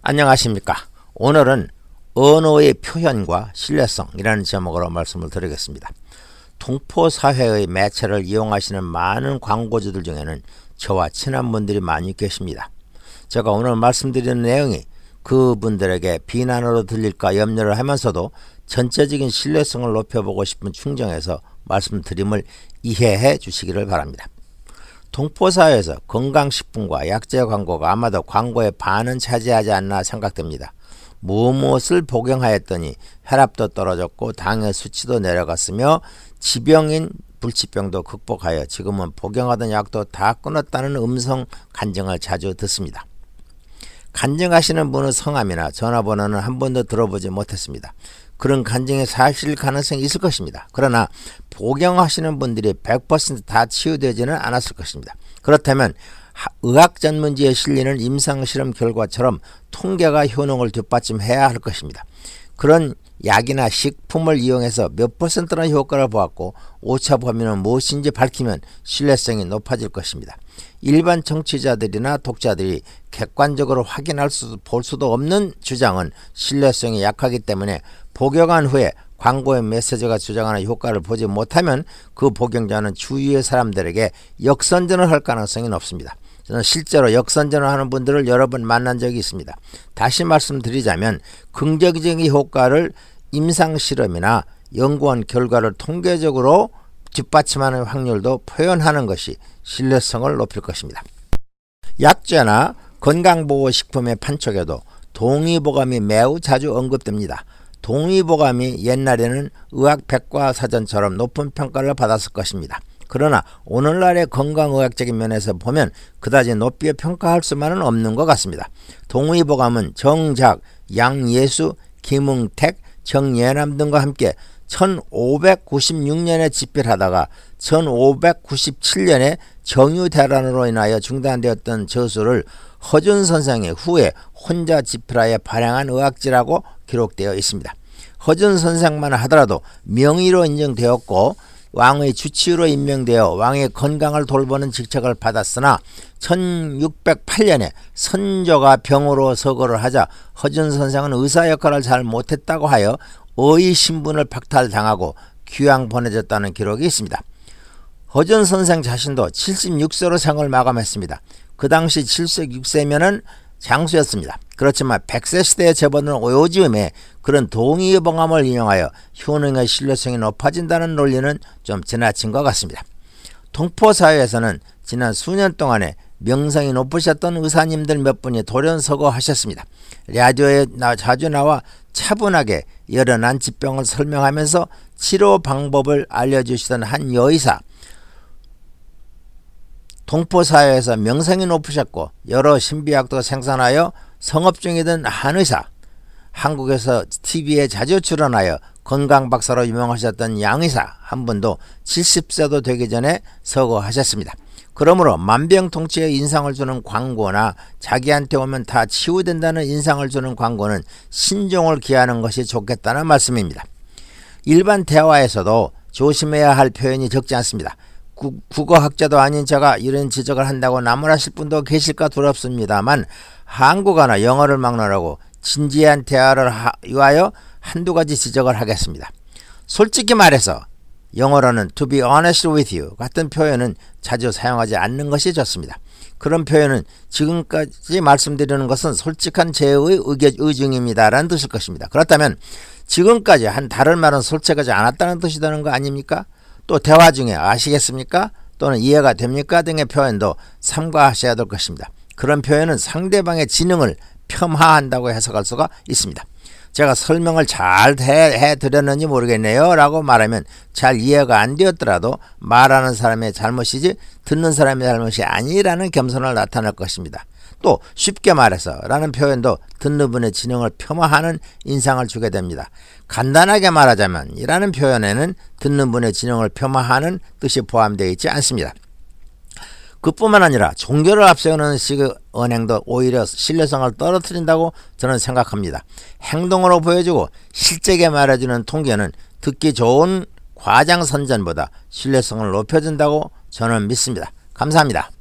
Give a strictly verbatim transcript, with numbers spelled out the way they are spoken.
안녕하십니까. 오늘은 언어의 표현과 신뢰성이라는 제목으로 말씀을 드리겠습니다. 동포사회의 매체를 이용하시는 많은 광고주들 중에는 저와 친한 분들이 많이 계십니다. 제가 오늘 말씀드리는 내용이 그분들에게 비난으로 들릴까 염려를 하면서도 전체적인 신뢰성을 높여보고 싶은 충정에서 말씀드림을 이해해 주시기를 바랍니다. 동포사회에서 건강식품과 약재 광고가 아마도 광고의 반은 차지하지 않나 생각됩니다. 무엇을 복용하였더니 혈압도 떨어졌고 당의 수치도 내려갔으며 지병인 불치병도 극복하여 지금은 복용하던 약도 다 끊었다는 음성 간증을 자주 듣습니다. 간증하시는 분의 성함이나 전화번호는 한 번도 들어보지 못했습니다. 그런 간증의 사실 가능성이 있을 것입니다. 그러나 복용하시는 분들이 백 퍼센트 다 치유되지는 않았을 것입니다. 그렇다면 의학 전문지에 실리는 임상실험 결과처럼 통계가 효능을 뒷받침해야 할 것입니다. 그런 약이나 식품을 이용해서 몇 퍼센트나 효과를 보았고 오차 범위는 무엇인지 밝히면 신뢰성이 높아질 것입니다. 일반 청취자들이나 독자들이 객관적으로 확인할 수, 볼 수도 없는 주장은 신뢰성이 약하기 때문에 복용한 후에 광고의 메시지가 주장하는 효과를 보지 못하면 그 복용자는 주위의 사람들에게 역선전을 할 가능성이 높습니다. 저는 실제로 역선전을 하는 분들을 여러 번 만난 적이 있습니다. 다시 말씀드리자면 긍정적인 효과를 임상실험이나 연구원 결과를 통계적으로 뒷받침하는 확률도 표현하는 것이 신뢰성을 높일 것입니다. 약재나 건강보호식품의 판촉에도 동의보감이 매우 자주 언급됩니다. 동의보감이 옛날에는 의학백과사전처럼 높은 평가를 받았을 것입니다. 그러나 오늘날의 건강의학적인 면에서 보면 그다지 높이 평가할 수만은 없는 것 같습니다. 동의보감은 정작 양예수, 김응택, 정예남 등과 함께 천오백구십육 년에 집필하다가 천오백구십칠 년에 정유대란으로 인하여 중단되었던 저술을 허준 선생이 후에 혼자 집필하여 발행한 의학지라고 기록되어 있습니다. 허준 선생만 하더라도 명의로 인정되었고 왕의 주치의로 임명되어 왕의 건강을 돌보는 직책을 받았으나 천육백팔 년에 선조가 병으로 서거를 하자 허준 선생은 의사 역할을 잘 못했다고 하여 의의 신분을 박탈당하고 귀양 보내졌다는 기록이 있습니다. 허준 선생 자신도 칠십육 세로 생을 마감했습니다. 그 당시 칠십육 세면은 장수였습니다. 그렇지만 백 세 시대에 접어든 요즘에 그런 동의보감을 인용하여 효능의 신뢰성이 높아진다는 논리는 좀 지나친 것 같습니다. 동포사회에서는 지난 수년 동안에 명성이 높으셨던 의사님들 몇 분이 돌연서거하셨습니다. 라디오에 자주 나와 차분하게 여러 난치병을 설명하면서 치료 방법을 알려주시던 한 여의사, 동포사회에서 명성이 높으셨고 여러 신비약도 생산하여 성업 중이던 한의사, 한국에서 티비에 자주 출연하여 건강박사로 유명하셨던 양의사 한 분도 칠십 세도 되기 전에 서거하셨습니다. 그러므로 만병통치에 인상을 주는 광고나 자기한테 오면 다 치유된다는 인상을 주는 광고는 신중을 기하는 것이 좋겠다는 말씀입니다. 일반 대화에서도 조심해야 할 표현이 적지 않습니다. 구, 국어학자도 아닌 제가 이런 지적을 한다고 나무라실 분도 계실까 두렵습니다만 한국어나 영어를 막론하고 진지한 대화를 하, 위하여 한두 가지 지적을 하겠습니다. 솔직히 말해서 영어로는 to be honest with you 같은 표현은 자주 사용하지 않는 것이 좋습니다. 그런 표현은 지금까지 말씀드리는 것은 솔직한 제의 의견, 의중입니다 라는 뜻일 것입니다. 그렇다면 지금까지 한 다른 말은 솔직하지 않았다는 뜻이 되는 거 아닙니까? 또 대화 중에 아시겠습니까? 또는 이해가 됩니까? 등의 표현도 삼가하셔야 될 것입니다. 그런 표현은 상대방의 지능을 폄하한다고 해석할 수가 있습니다. 제가 설명을 잘 해드렸는지 모르겠네요 라고 말하면 잘 이해가 안 되었더라도 말하는 사람의 잘못이지 듣는 사람의 잘못이 아니라는 겸손을 나타낼 것입니다. 또 쉽게 말해서 라는 표현도 듣는 분의 지능을 폄하하는 인상을 주게 됩니다. 간단하게 말하자면 이라는 표현에는 듣는 분의 지능을 폄하하는 뜻이 포함되어 있지 않습니다. 그뿐만 아니라 종교를 앞세우는 식의 언행도 오히려 신뢰성을 떨어뜨린다고 저는 생각합니다. 행동으로 보여주고 실제게 말해주는 통계는 듣기 좋은 과장 선전보다 신뢰성을 높여준다고 저는 믿습니다. 감사합니다.